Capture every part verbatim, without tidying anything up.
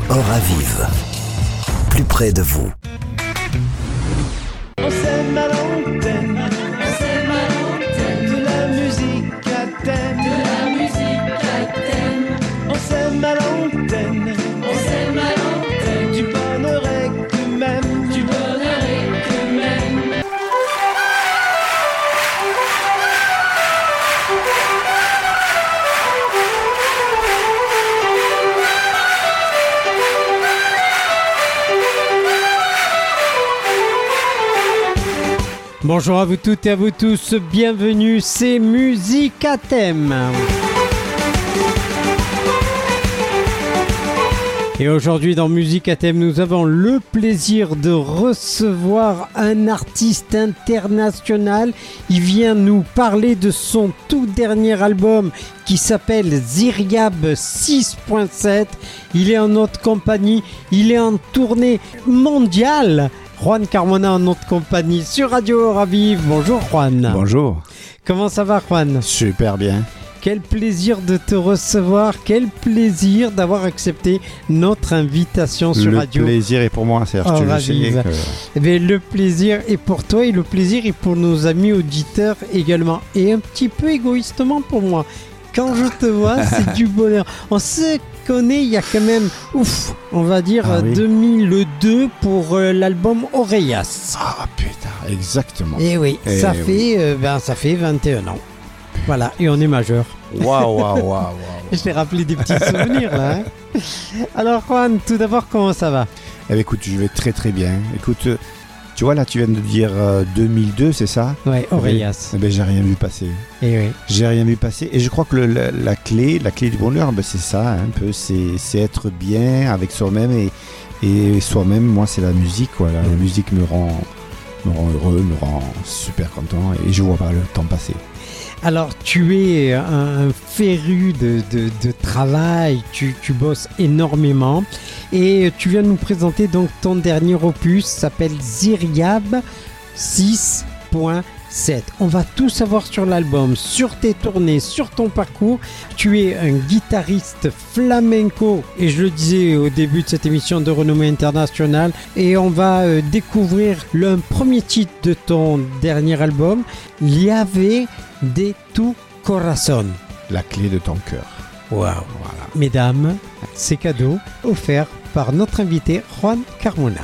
Oravive, plus près de vous. On s'aime à l'antenne, On s'aime à l'antenne, de la musique à thème. de la musique à thème. On s'aime à l'antenne, On s'aime à l'antenne, du bonheur et que même. du bonheur et que même. Bonjour à vous toutes et à vous tous, bienvenue, c'est Musique à thème. Et aujourd'hui dans Musique à thème, nous avons le plaisir de recevoir un artiste international. Il vient nous parler de son tout dernier album qui s'appelle Ziryab six point sept. Il est en notre compagnie, il est en tournée mondiale. Juan Carmona en notre compagnie sur Radio Oravive. Bonjour Juan. Bonjour. Comment ça va Juan? Super bien. Quel plaisir de te recevoir, quel plaisir d'avoir accepté notre invitation sur le Radio. Le plaisir est pour moi, Serge. Tu le sais Oravive. que... Eh bien, le plaisir est pour toi et le plaisir est pour nos amis auditeurs également. Et un petit peu égoïstement pour moi. Quand je te vois, c'est du bonheur. On se connaît il y a quand même, ouf, on va dire Ah oui. deux mille deux pour euh, l'album Orellas. Ah putain, exactement. Et oui, Eh ça, oui. Fait, euh, ben, ça fait vingt et un ans. Voilà, et on est majeur. Waouh, waouh, waouh, waouh. Je t'ai rappelé des petits souvenirs là. Hein. Alors Juan, tout d'abord, comment ça va? Eh bien, écoute, je vais très très bien. Écoute, euh, tu vois là, tu viens de dire euh, deux mille deux, c'est ça? Ouais, Orellas. Eh bien, j'ai rien vu passer. Et oui. J'ai rien vu passer. Et je crois que le- la, la clé, la clé du bonheur, ben, c'est ça, hein, un peu. C'est, c'est être bien avec soi-même et, et soi-même. Moi, c'est la musique. Voilà, la musique me rend, me rend heureux, me rend super content et je vois pas le temps passer. Alors, tu es un, un féru de, de, de travail, tu, tu bosses énormément et tu viens de nous présenter donc ton dernier opus, s'appelle Ziryab six point sept. On va tout savoir sur l'album, sur tes tournées, sur ton parcours. Tu es un guitariste flamenco et je le disais au début de cette émission de renommée internationale et on va euh, découvrir le premier titre de ton dernier album, Llave de tu corazón. La clé de ton cœur. Waouh. Voilà. Mesdames, c'est cadeau offert par notre invité Juan Carmona.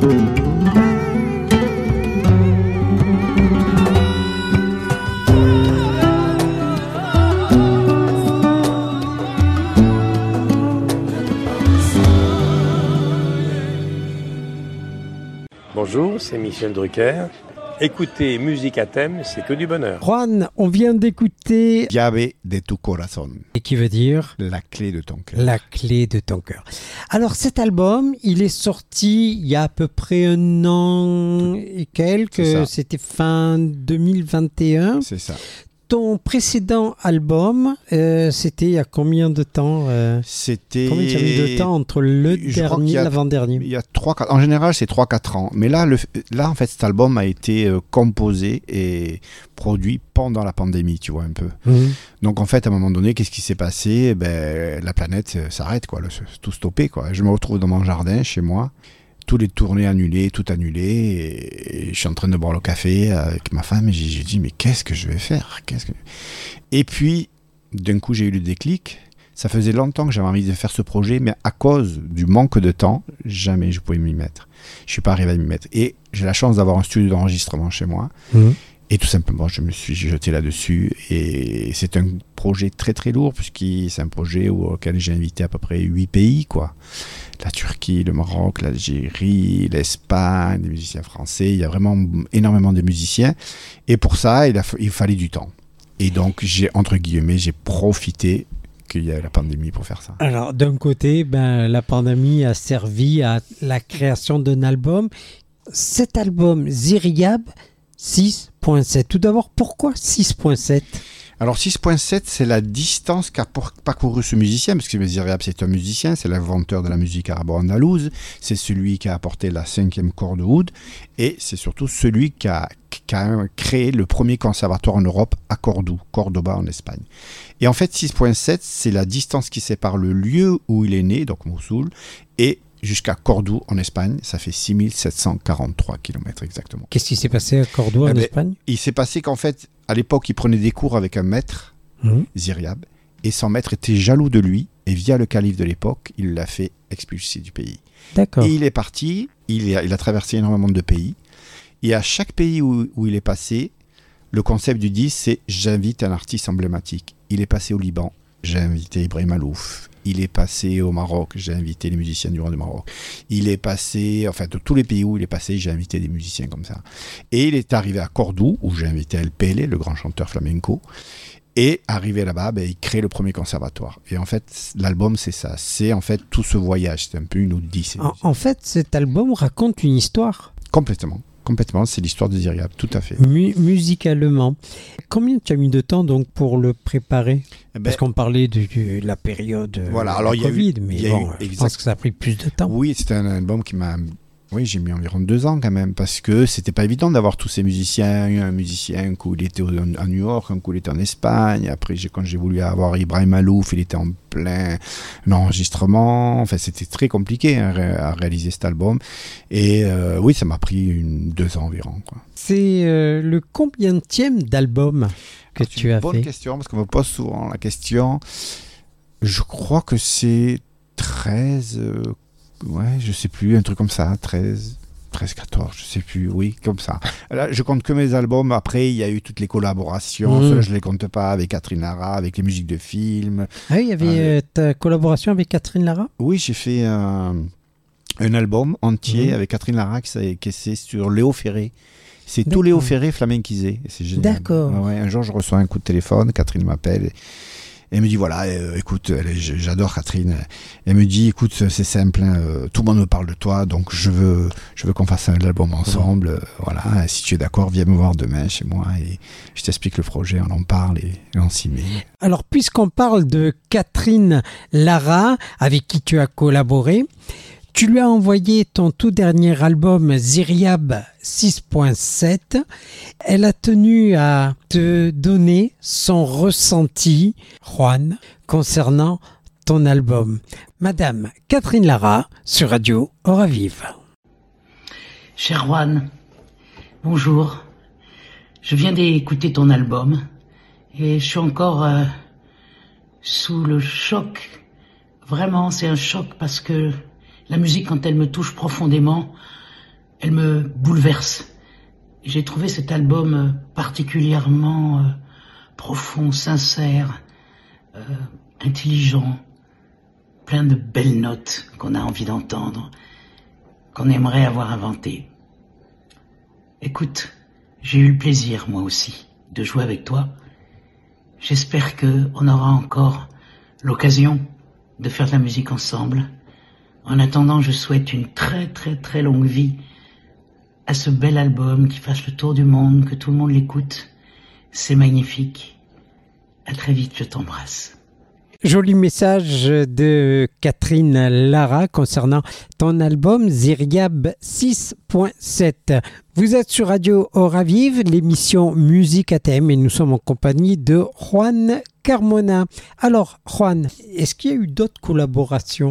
Bonjour, c'est Michel Drucker. Écoutez Musique à thème, c'est que du bonheur. Juan, on vient d'écouter Llave de tu corazón, et qui veut dire la clé de ton cœur. la clé de ton cœur. Alors cet album, il est sorti il y a à peu près un an et quelques, C'est ça. c'était fin deux mille vingt et un. C'est ça. Ton précédent album, euh, c'était il y a combien de temps euh, C'était. Combien tu as mis de temps entre le Je crois qu'il dernier y et a- l'avant-dernier? Il y a trois, quatre- en général, c'est trois quatre ans. Mais là, le, là, en fait, cet album a été euh, composé et produit pendant la pandémie, tu vois, un peu. Mhm. Donc, en fait, à un moment donné, qu'est-ce qui s'est passé? Eh ben, la planète euh, s'arrête, quoi. Le, tout stoppé, quoi. Je me retrouve dans mon jardin, chez moi. Tous les tournées annulées, tout annulé. Et, et je suis en train de boire le café avec ma femme. Et j'ai, j'ai dit, mais qu'est-ce que je vais faire? Qu'est-ce que... Et puis, d'un coup, j'ai eu le déclic. Ça faisait longtemps que j'avais envie de faire ce projet, mais à cause du manque de temps, jamais je pouvais m'y mettre. Je suis pas arrivé à m'y mettre. Et j'ai la chance d'avoir un studio d'enregistrement chez moi. Mhm. Et tout simplement, je me suis jeté là-dessus. Et c'est un projet très très lourd, puisque c'est un projet auquel j'ai invité à peu près huit pays, quoi. La Turquie, le Maroc, l'Algérie, l'Espagne, des musiciens français. Il y a vraiment énormément de musiciens. Et pour ça, il, a, il fallait du temps. Et donc, j'ai, entre guillemets, j'ai profité qu'il y a la pandémie pour faire ça. Alors d'un côté, ben, la pandémie a servi à la création d'un album. Cet album, Ziryab, six point sept. Tout d'abord, pourquoi six point sept? Alors six point sept, c'est la distance qu'a pour- parcouru ce musicien, parce que Ziryab, c'est un musicien, c'est l'inventeur de la musique arabo-andalouse, c'est celui qui a apporté la cinquième corde oud, et c'est surtout celui qui a, qui a créé le premier conservatoire en Europe à Cordoue, Cordoba en Espagne. Et en fait, six point sept, c'est la distance qui sépare le lieu où il est né, donc Mossoul, et jusqu'à Cordoue en Espagne, ça fait six mille sept cent quarante-trois kilomètres exactement. Qu'est-ce qui s'est passé à Cordoue, Eh en ben, Espagne? Il s'est passé qu'en fait, à l'époque, il prenait des cours avec un maître, Mhm. Ziryab, et son maître était jaloux de lui, et via le calife de l'époque, il l'a fait expulser du pays. D'accord. Et il est parti, il a, il a traversé énormément de pays, et à chaque pays où, où il est passé, le concept du disque, c'est « j'invite un artiste emblématique ». Il est passé au Liban, j'ai invité Ibrahim Alouf. Il est passé au Maroc, j'ai invité les musiciens du roi du Maroc. Il est passé, enfin de tous les pays où il est passé, j'ai invité des musiciens comme ça. Et il est arrivé à Cordoue, où j'ai invité El Pele, le grand chanteur flamenco. Et arrivé là-bas, ben, il crée le premier conservatoire. Et en fait, l'album, c'est ça. C'est en fait tout ce voyage. C'est un peu une odyssée. En, en fait, cet album raconte une histoire. Complètement. Complètement. C'est l'histoire de Ziryab, tout à fait. Mu- musicalement. Combien tu as mis de temps donc pour le préparer? Eh ben, Parce qu'on parlait de, de la période euh, Voilà, de alors la il y a eu- Covid, mais il y a bon, eu- je exact- pense que ça a pris plus de temps. Oui, c'était un album qui m'a... Oui, j'ai mis environ deux ans quand même, parce que c'était pas évident d'avoir tous ces musiciens. Un musicien, un coup il était au- à New York, un coup il était en Espagne. Après, j'ai, quand j'ai voulu avoir Ibrahim Alouf, il était en plein enregistrement. Enfin, c'était très compliqué hein, ré- à réaliser cet album. Et euh, oui, ça m'a pris une, deux ans environ, quoi. C'est euh, le combienième d'album que Alors, c'est tu une as bonne fait? question, parce qu'on me pose souvent la question. Je crois que c'est treize... euh, ouais, je sais plus, un truc comme ça, treize, treize, quatorze, je sais plus, oui, comme ça. Là, je compte que mes albums. Après, il y a eu toutes les collaborations, Mmh. ceux-là, je les compte pas, avec Catherine Lara, avec les musiques de films. Ah oui, il y avait Ah, euh, ta collaboration avec Catherine Lara? Oui, j'ai fait un, un album entier Mmh. avec Catherine Lara qui, s'est- qui c'est sur Léo Ferré. C'est tout D'accord. Léo Ferré flamenquisé. Et c'est génial. D'accord. Ouais, ouais. Un jour, je reçois un coup de téléphone, Catherine m'appelle. Et, et elle me dit, voilà, euh, écoute, elle est- j'adore Catherine. Elle me dit, écoute, c'est simple, hein, euh, tout le monde me parle de toi, donc je veux, je veux qu'on fasse un album ensemble. Euh, voilà, si tu es d'accord, viens me voir demain chez moi et je t'explique le projet, on en parle et, et on s'y met. Alors, puisqu'on parle de Catherine Lara, avec qui tu as collaboré, tu lui as envoyé ton tout dernier album Ziryab six point sept. Elle a tenu à te donner son ressenti, Juan, concernant ton album. Madame Catherine Lara, sur Radio Hora Vive. Cher Juan, bonjour. Je viens d'écouter ton album et je suis encore euh, sous le choc. Vraiment, c'est un choc parce que la musique, quand elle me touche profondément, elle me bouleverse. J'ai trouvé cet album particulièrement euh, profond, sincère, euh, intelligent, plein de belles notes qu'on a envie d'entendre, qu'on aimerait avoir inventées. Écoute, j'ai eu le plaisir, moi aussi, de jouer avec toi. J'espère que on aura encore l'occasion de faire de la musique ensemble. En attendant, je souhaite une très très très longue vie à ce bel album qui fasse le tour du monde, que tout le monde l'écoute. C'est magnifique. À très vite, je t'embrasse. Joli message de Catherine Lara concernant ton album Ziryab six point sept. Vous êtes sur Radio Oravive, l'émission Musique à thème, et nous sommes en compagnie de Juan Carmona. Alors, Juan, est-ce qu'il y a eu d'autres collaborations ?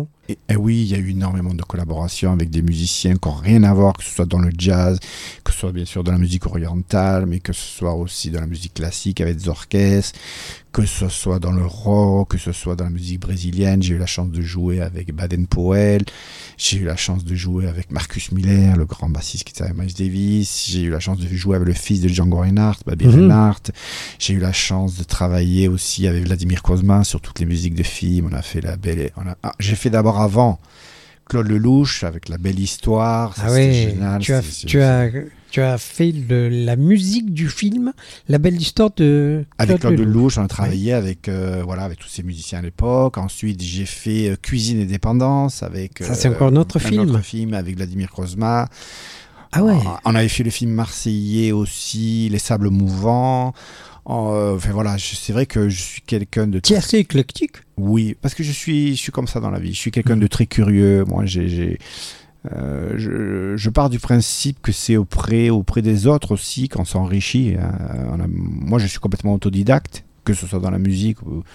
Et, et oui, il y a eu énormément de collaborations avec des musiciens qui n'ont rien à voir, que ce soit dans le jazz, que ce soit bien sûr dans la musique orientale, mais que ce soit aussi dans la musique classique avec des orchestres, que ce soit dans le rock, que ce soit dans la musique brésilienne. J'ai eu la chance de jouer avec Baden Powell, j'ai eu la chance de jouer avec Marcus Miller, le grand bassiste qui était avec Miles Davis, j'ai eu la chance de jouer avec le fils de Django Reinhardt, Bobby Mhm. Reinhardt, j'ai eu la chance de travailler aussi avec Vladimir Cosma sur toutes les musiques de films. On a fait la belle... On a... Ah, j'ai fait d'abord avant Claude Lelouch avec La Belle Histoire. Ça, Ah c'était ouais, génial. tu as, C'est- c'est- tu as, tu as fait le- la musique du film La Belle Histoire de Avec Claude Lelouch. Lelouch, on a travaillé avec, euh, voilà, avec tous ces musiciens à l'époque. Ensuite, j'ai fait euh, Cuisine et Dépendance avec... Ça, c'est encore un autre film. Un autre film avec Vladimir Cosma. Ah ouais. On avait fait le film marseillais aussi, Les Sables Mouvants. Euh, enfin voilà, je- c'est vrai que je suis quelqu'un de... Tu es assez éclectique. Oui, parce que je suis, je suis comme ça dans la vie. Je suis quelqu'un de très curieux. Moi, j'ai... j'ai- Euh, je, je pars du principe que c'est auprès, auprès des autres aussi qu'on s'enrichit. hein. On a- moi, je suis complètement autodidacte, que ce soit dans la musique ou,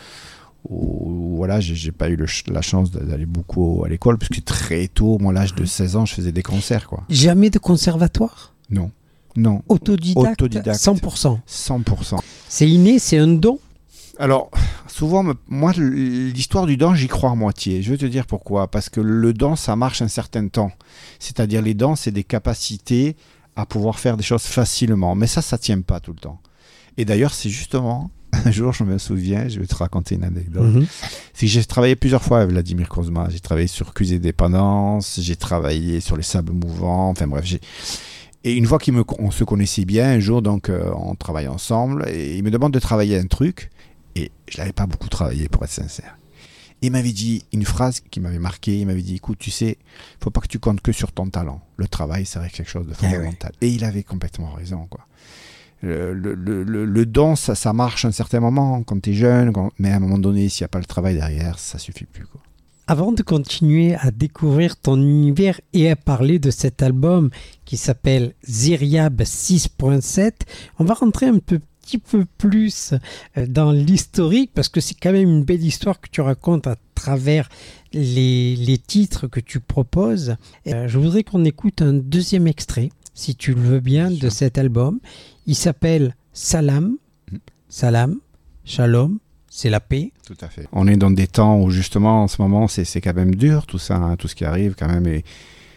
ou- voilà, j'ai, j'ai pas eu le ch- la chance d'aller beaucoup à l'école, puisque très tôt, moi, à l'âge de seize ans, je faisais des concerts, quoi. Jamais de conservatoire. Non, non, Autodidacte, Autodidacte. cent pour cent. cent pour cent. C'est inné, c'est un don. Alors, souvent, me- moi, l'histoire du don, j'y crois à moitié. Je vais te dire pourquoi. Parce que le don, ça marche un certain temps. C'est-à-dire, les dons, c'est des capacités à pouvoir faire des choses facilement. Mais ça, ça tient pas tout le temps. Et d'ailleurs, c'est justement, un jour, je me souviens, je vais te raconter une anecdote. Mhm. C'est que j'ai travaillé plusieurs fois avec Vladimir Cosma. J'ai travaillé sur Cuisine et Dépendance, j'ai travaillé sur Les Sables Mouvants. Enfin bref, j'ai... Et une fois qu'on se connaissait bien, un jour, donc, euh, on travaille ensemble. Et il me demande de travailler un truc. Et je n'avais pas beaucoup travaillé, pour être sincère. Il m'avait dit une phrase qui m'avait marqué. Il m'avait dit, écoute, tu sais, il ne faut pas que tu comptes que sur ton talent. Le travail, c'est vrai quelque chose de fondamental. Et il avait complètement raison, quoi. Le, le, le, le don, ça, ça marche à un certain moment, quand tu es jeune, quand... mais à un moment donné, s'il n'y a pas le travail derrière, ça ne suffit plus, quoi. Avant de continuer à découvrir ton univers et à parler de cet album qui s'appelle Ziryab six point sept, on va rentrer un peu, petit peu plus dans l'historique parce que c'est quand même une belle histoire que tu racontes à travers les, les titres que tu proposes. Euh, je voudrais qu'on écoute un deuxième extrait, si tu le veux bien, de cet album. Il s'appelle Salam, Salam, Shalom. C'est la paix. Tout à fait. On est dans des temps où justement en ce moment c'est, c'est quand même dur tout ça, hein, tout ce qui arrive quand même. Et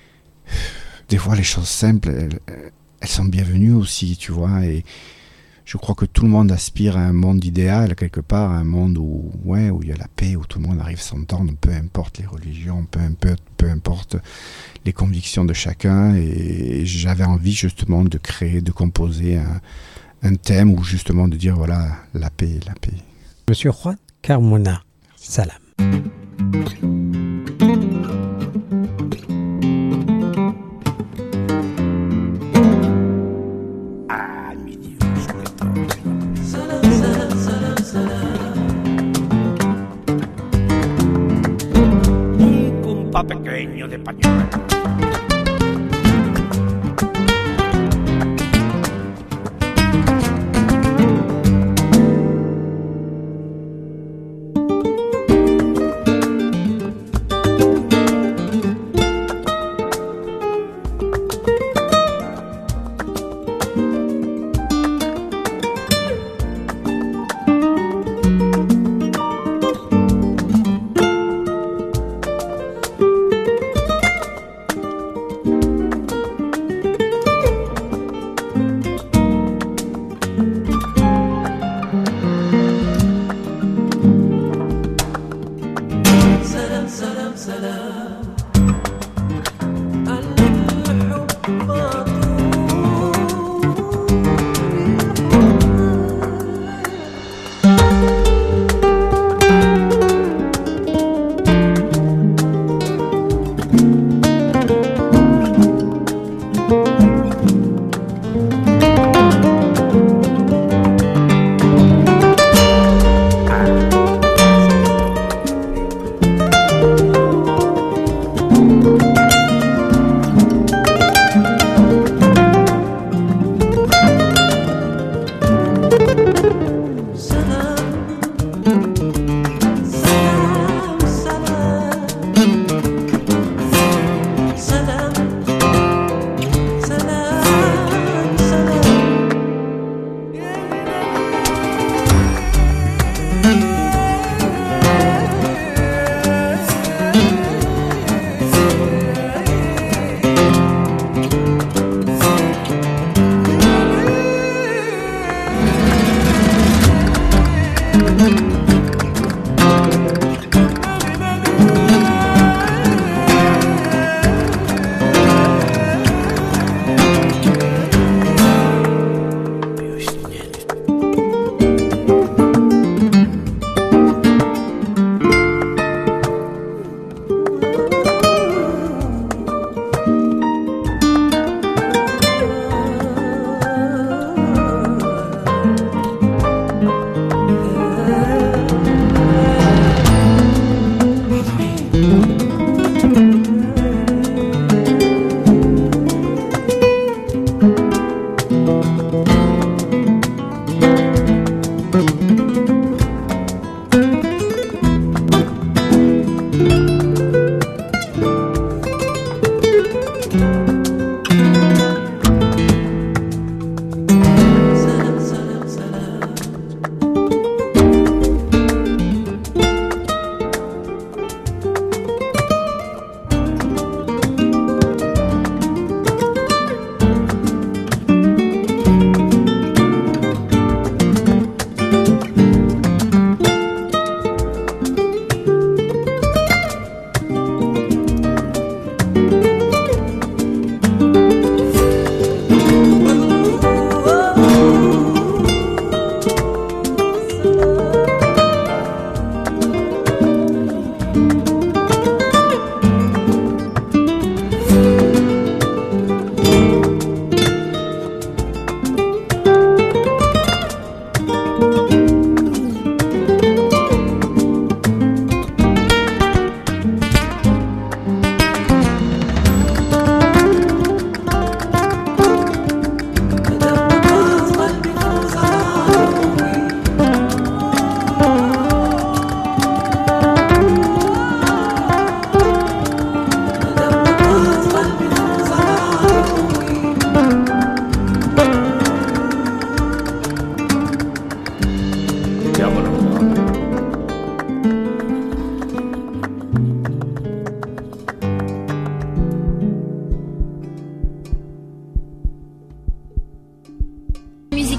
des fois les choses simples, elles, elles sont bienvenues aussi, tu vois. Et je crois que tout le monde aspire à un monde idéal quelque part, à un monde où, ouais, où il y a la paix, où tout le monde arrive à s'entendre, peu importe les religions, peu importe, peu importe les convictions de chacun. Et j'avais envie justement de créer, de composer un, un thème où justement de dire voilà la paix, la paix. Monsieur Juan Carmona, Salam. Un compa pequeño de pañuelo.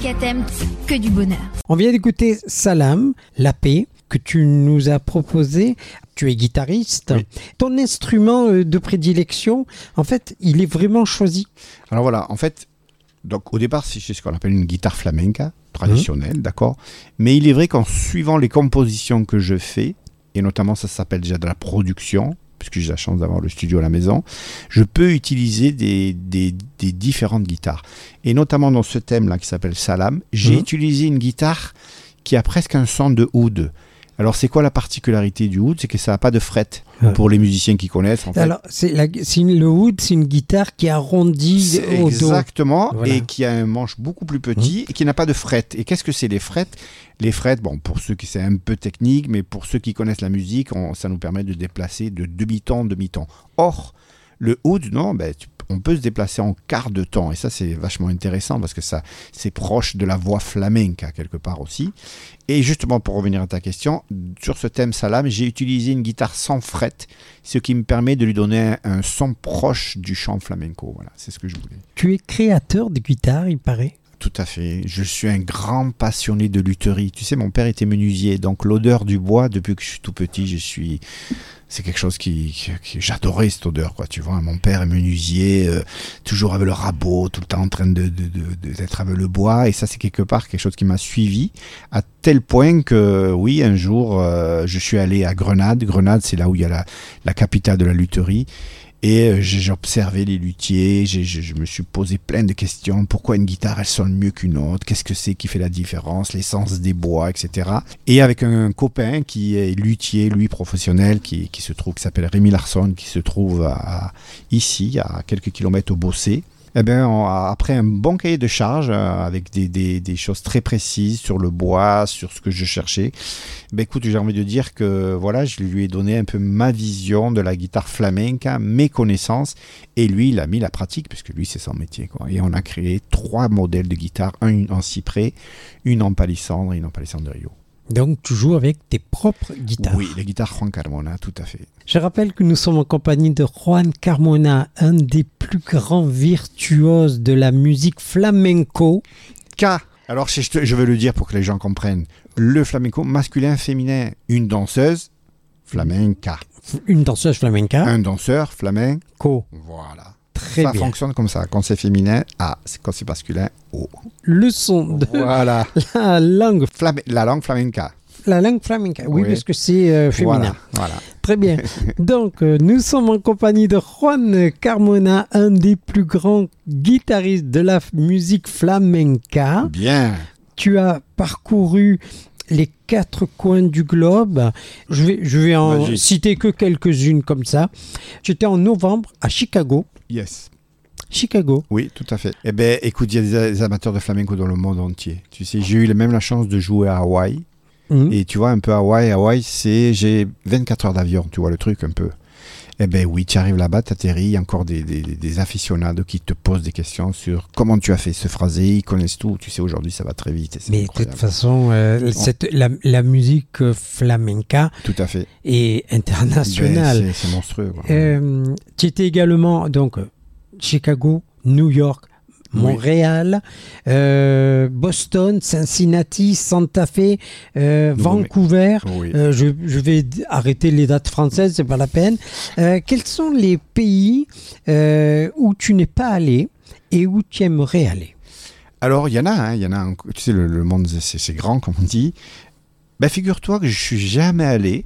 musique à thème, que du bonheur. On vient d'écouter Salam, la paix, que tu nous as proposé. Tu es guitariste. Oui. Ton instrument euh, de prédilection, en fait, il est vraiment choisi. Alors voilà, en fait, donc au départ, c'est ce qu'on appelle une guitare flamenca, traditionnelle, mmh. d'accord. Mais il est vrai qu'en suivant les compositions que je fais, et notamment ça s'appelle déjà de la production, puisque j'ai la chance d'avoir le studio à la maison, je peux utiliser des, des, des différentes guitares. Et notamment dans ce thème-là qui s'appelle Salam, j'ai mmh. utilisé une guitare qui a presque un son de oud. Alors, c'est quoi la particularité du oud ? C'est que ça n'a pas de fret, ouais. pour les musiciens qui connaissent. En fait. Alors, c'est la, c'est une, le oud, c'est une guitare qui est arrondie au dos. Exactement, voilà. Et qui a un manche beaucoup plus petit mmh. et qui n'a pas de fret. Et qu'est-ce que c'est les frets ? Les frets, bon, pour ceux qui c'est un peu technique, mais pour ceux qui connaissent la musique, on, ça nous permet de déplacer de demi-ton en demi-ton. Or, le oud, non, ben, tu, on peut se déplacer en quart de temps. Et ça, c'est vachement intéressant parce que ça, c'est proche de la voix flamenca, quelque part aussi. Et justement, pour revenir à ta question, sur ce thème Salam, j'ai utilisé une guitare sans fret, ce qui me permet de lui donner un, un son proche du chant flamenco. Voilà, c'est ce que je voulais. Tu es créateur de guitare, il paraît ? Tout à fait. Je suis un grand passionné de lutherie. Tu sais, mon père était menuisier, donc l'odeur du bois, depuis que je suis tout petit, je suis... C'est quelque chose qui, qui, qui... J'adorais cette odeur, quoi. Tu vois, mon père est menuisier, euh, toujours avec le rabot, tout le temps en train de, de, de, de, d'être avec le bois. Et ça, c'est quelque part quelque chose qui m'a suivi, à tel point que, oui, un jour, euh, je suis allé à Grenade. Grenade, c'est là où il y a la, la capitale de la lutherie. Et j'ai observé les luthiers, j'ai, je, je me suis posé plein de questions. Pourquoi une guitare, elle sonne mieux qu'une autre ? Qu'est-ce que c'est qui fait la différence ? L'essence des bois, et cetera. Et avec un copain qui est luthier, lui, professionnel, qui, qui se trouve, qui s'appelle Rémi Larsson, qui se trouve à, à, ici, à quelques kilomètres au Bossé. Eh bien, on, après un bon cahier de charge, euh, avec des, des, des choses très précises sur le bois, sur ce que je cherchais, ben écoute, j'ai envie de dire que voilà, je lui ai donné un peu ma vision de la guitare flamenca, mes connaissances, et lui, il a mis la pratique, puisque lui, c'est son métier, quoi. Et on a créé trois modèles de guitare, un en cyprès, une en palissandre et une en palissandre de Rio. Donc, tu joues avec tes propres guitares. Oui, les guitares Juan Carmona, tout à fait. Je rappelle que nous sommes en compagnie de Juan Carmona, un des plus grands virtuoses de la musique flamenco. K. Alors, je, je veux le dire pour que les gens comprennent. Le flamenco masculin, féminin, une danseuse flamenca. Une danseuse flamenca. Un danseur flamenco. Voilà. Très ça bien. fonctionne comme ça. Quand c'est féminin, A. Quand c'est masculin, O. Le son de voilà. la langue Flam- la langue flamenca. La langue flamenca, oui, oui. parce que c'est euh, féminin. Voilà, voilà. Très bien. Donc, euh, nous sommes en compagnie de Juan Carmona, un des plus grands guitaristes de la f- musique flamenca. Bien. Tu as parcouru les quatre coins du globe. Je vais, je vais en Vas-y. citer que quelques-unes comme ça. J'étais en novembre à Chicago. Yes. Chicago. Oui, tout à fait. Eh bien, écoute, il y a des amateurs de flamenco dans le monde entier. Tu sais, j'ai eu même la chance de jouer à Hawaï. Mmh. Et tu vois, un peu Hawaï, Hawaï, c'est, j'ai vingt-quatre heures d'avion, tu vois le truc un peu. Eh bien oui, tu arrives là-bas, tu atterris, il y a encore des, des, des aficionados qui te posent des questions sur comment tu as fait ce phrasé, ils connaissent tout. Tu sais, aujourd'hui, ça va très vite. Mais incroyable. De toute façon, euh, cette, la, la musique flamenca tout à fait. Est internationale. Ben, c'est, c'est monstrueux. Euh, tu étais également, donc, Chicago, New York, Montréal, oui. euh, Boston, Cincinnati, Santa Fe, euh, Vancouver. Oui. Euh, je, je vais arrêter les dates françaises, c'est pas la peine. Euh, quels sont les pays euh, où tu n'es pas allé et où tu aimerais aller ? Alors, il y en a, hein, il y en a. Tu sais, le, le monde, c'est, c'est grand, comme on dit. Ben, figure-toi que je suis jamais allé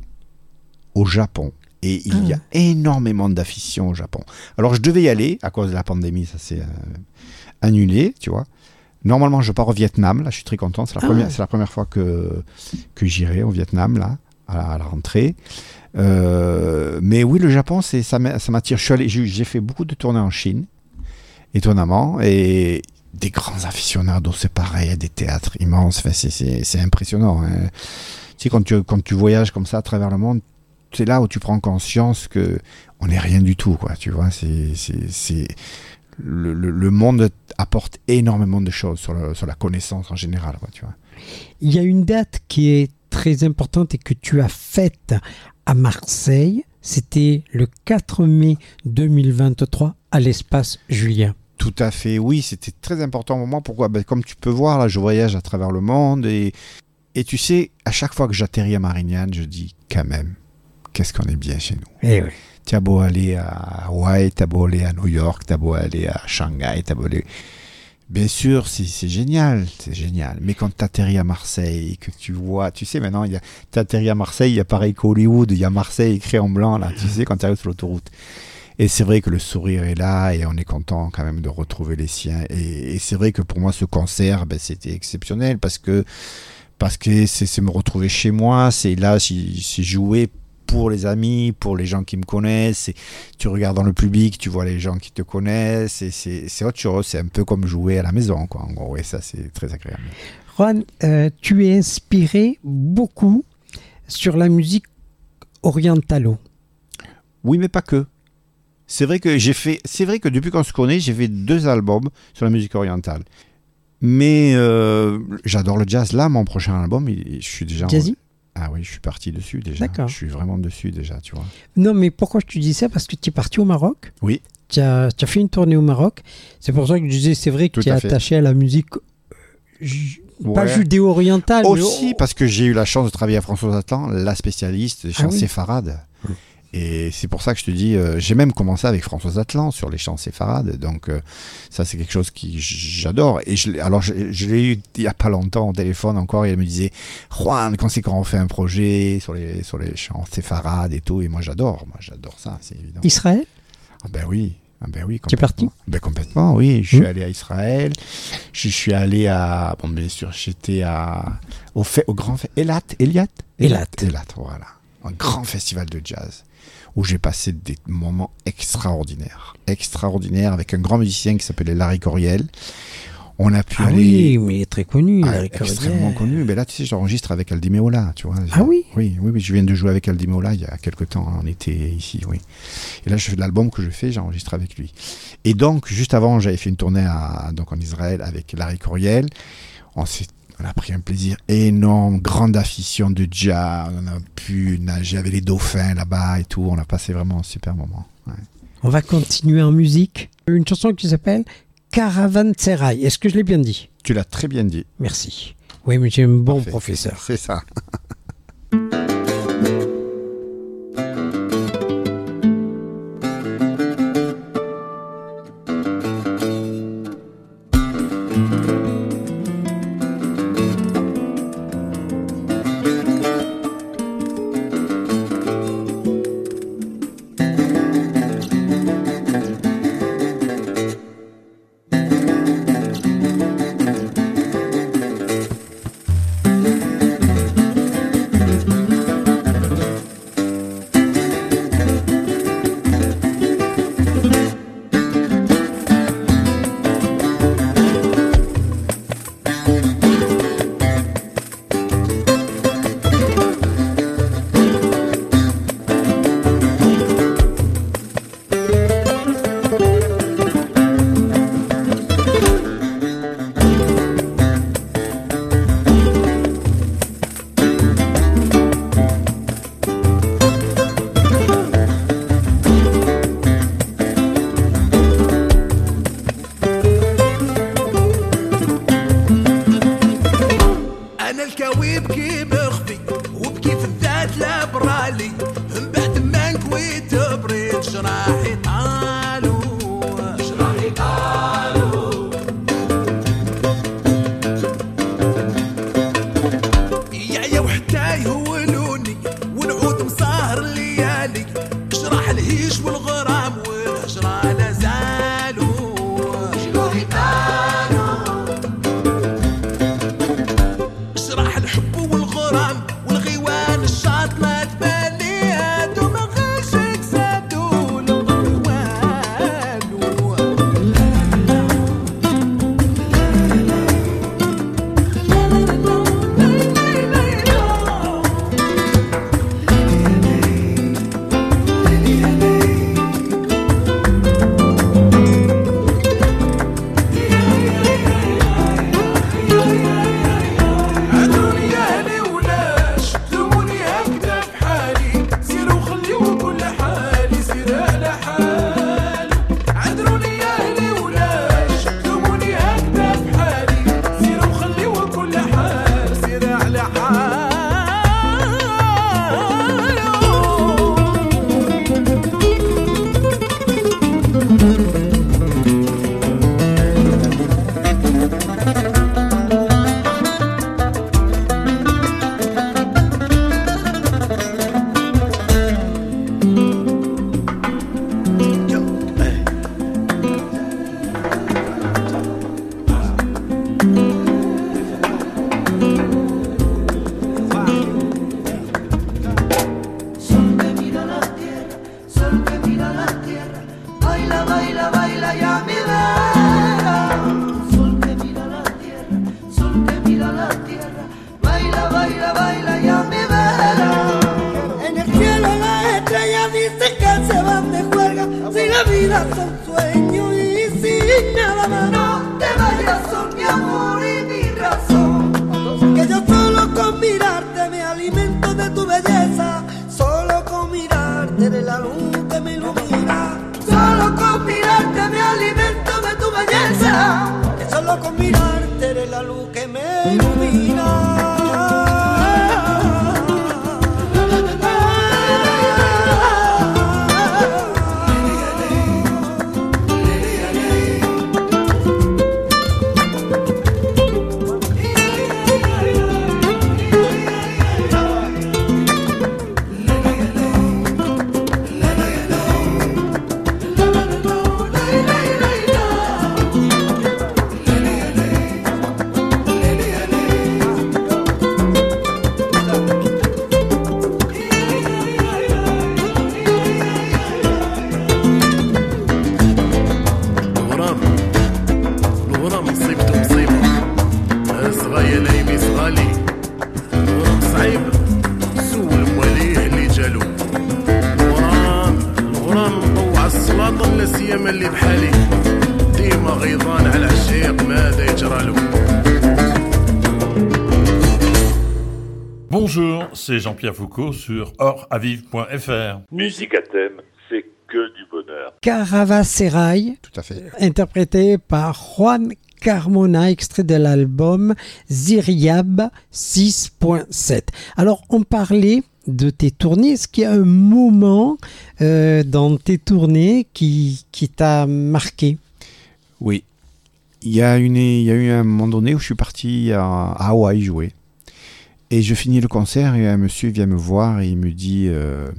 au Japon. Et il ah. y a énormément d'affections au Japon. Alors, je devais y aller, à cause de la pandémie, ça s'est euh, annulé, tu vois. Normalement, je pars au Vietnam, là, je suis très content. C'est la, ah. première, c'est la première fois que, que j'irai au Vietnam, là, à la, à la rentrée. Euh, mais oui, le Japon, c'est, ça, ça m'attire. Je suis allé, j'ai, j'ai fait beaucoup de tournées en Chine, étonnamment, et des grands aficionados, c'est pareil, des théâtres immenses, enfin, c'est, c'est, c'est impressionnant. Hein. Tu sais, quand tu, quand tu voyages comme ça à travers le monde, c'est là où tu prends conscience que on n'est rien du tout, quoi. Tu vois, c'est, c'est, c'est le, le, le monde apporte énormément de choses sur, le, sur la connaissance en général, quoi, tu vois. Il y a une date qui est très importante et que tu as faite à Marseille. C'était le quatre mai deux mille vingt-trois à l'espace Julien. Tout Tout à fait, oui, c'était très important pour moi. Pourquoi ? Ben, comme tu peux voir, là, je voyage à travers le monde et, et tu sais, à chaque fois que j'atterris à Marignane, je dis quand même, qu'est-ce qu'on est bien chez nous. Eh oui. T'as beau aller à Hawaï, t'as beau aller à New York, t'as beau aller à Shanghai, t'as beau aller... Bien sûr, c'est, c'est génial, c'est génial. Mais quand t'atterris à Marseille, que tu vois, tu sais maintenant, il y a, t'atterris à Marseille, il y a pareil qu'à Hollywood, il y a Marseille écrit en blanc, là, tu sais, quand tu arrives sur l'autoroute. Et c'est vrai que le sourire est là et on est content quand même de retrouver les siens. Et, et c'est vrai que pour moi, ce concert, ben, c'était exceptionnel parce que, parce que c'est, c'est me retrouver chez moi, c'est là, c'est, c'est jouer pour les amis, pour les gens qui me connaissent. Et tu regardes dans le public, tu vois les gens qui te connaissent. Et c'est, c'est autre chose. C'est un peu comme jouer à la maison, quoi. En gros, et ça, c'est très agréable. Juan, euh, tu es inspiré beaucoup sur la musique orientalo. Oui, mais pas que. C'est vrai que j'ai fait. C'est vrai que depuis qu'on se connaît, j'ai fait deux albums sur la musique orientale. Mais euh, j'adore le jazz. Là, mon prochain album, il, je suis déjà. Jazzy ? Ah oui, je suis parti dessus déjà. D'accord. Je suis vraiment dessus déjà, tu vois. Non, mais pourquoi je te dis ça ? Parce que tu es parti au Maroc. Oui. Tu as, tu as fait une tournée au Maroc. C'est pour ça que je disais, c'est vrai que Tout tu es à fait. attaché à la musique, ju- pas Ouais. judéo-orientale. Aussi mais... parce que j'ai eu la chance de travailler à Françoise Atlan, la spécialiste des chants Ah oui. séfarades. Et c'est pour ça que je te dis, euh, j'ai même commencé avec Françoise Atlan sur les chants séfarades. Donc euh, ça, c'est quelque chose que j'adore. Et je, l'ai- alors, je, je l'ai eu il n'y a pas longtemps au téléphone encore. Et elle me disait, Juan, quand c'est qu'on fait un projet sur les, sur les chants séfarades et tout. Et moi, j'adore. Moi, j'adore ça, c'est évident. Israël ? Ah ben oui. Ah ben oui, Tu es parti ? Ben complètement, oui. Je suis Mmh. allé à Israël. Je suis allé à... Bon, bien sûr, j'étais à... Au, fait, au grand... Fait, Elat, Eliat Elat. Elat, voilà. Un grand festival de jazz où j'ai passé des moments extraordinaires. Extraordinaires avec un grand musicien qui s'appelait Larry Coriel. On a pu Ah aller... oui, mais il est très connu. Ah, Larry extrêmement Coriel. connu. Mais là, tu sais, j'enregistre avec Aldi Meola, tu vois. Ah oui Oui, oui, oui. Je viens de jouer avec Aldi Meola il y a quelques temps. On était ici, oui. Et là, je fais l'album que je fais, j'enregistre avec lui. Et donc, juste avant, j'avais fait une tournée à, donc en Israël avec Larry Coriel. On s'est On a pris un plaisir énorme, grande afition de jazz. On a pu nager avec les dauphins là-bas et tout. On a passé vraiment un super moment. Ouais. On va continuer en musique. Une chanson qui s'appelle Caravanserai. Est-ce que je l'ai bien dit ? Tu l'as très bien dit. Merci. Oui, mais j'ai un bon Parfait. professeur. C'est ça. cama, no te vayas, son mi amor y mi razón. Que yo solo con mirarte me alimento de tu belleza, solo con mirarte eres la luz que me ilumina, solo con mirarte me alimento de tu belleza, que solo con mirarte eres la luz que me ilumina. Bonjour, c'est Jean-Pierre Foucault sur or aviv point f r. Musique à thème, c'est que du bonheur. Caravansérail, tout à fait, interprété par Juan Carmona, extrait de l'album Ziryab six point sept. Alors, on parlait de tes tournées. Est-ce qu'il y a un moment euh, dans tes tournées qui, qui t'a marqué? Oui. Il y, a une, il y a eu un moment donné où je suis parti à, à Hawaï jouer. Et je finis le concert et un monsieur vient me voir et il me dit euh,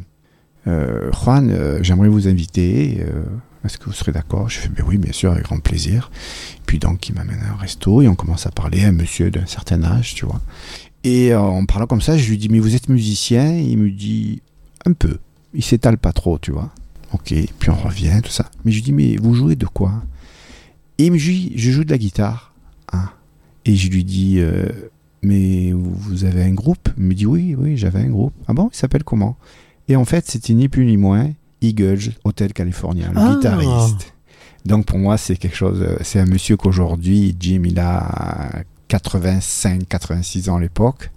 euh, Juan, euh, j'aimerais vous inviter. Euh, est-ce que vous serez d'accord? Je fais ben oui, bien sûr, avec grand plaisir. Puis donc, il m'amène à un resto et on commence à parler à un monsieur d'un certain âge, tu vois. Et euh, en parlant comme ça, je lui dis mais vous êtes musicien? Il me dit un peu. Il s'étale pas trop, tu vois. Ok, puis on revient, tout ça. Mais je lui dis mais vous jouez de quoi? Et il me dit je joue de la guitare. Hein. Et je lui dis euh, mais vous avez un groupe? Il me dit oui, oui, j'avais un groupe. Ah bon, il s'appelle comment? Et en fait, c'était ni plus ni moins Eagles, Hotel California, le ah. guitariste. Donc pour moi, c'est quelque chose, c'est un monsieur qu'aujourd'hui, Jim, il a quatre-vingt-cinq, quatre-vingt-six ans à l'époque.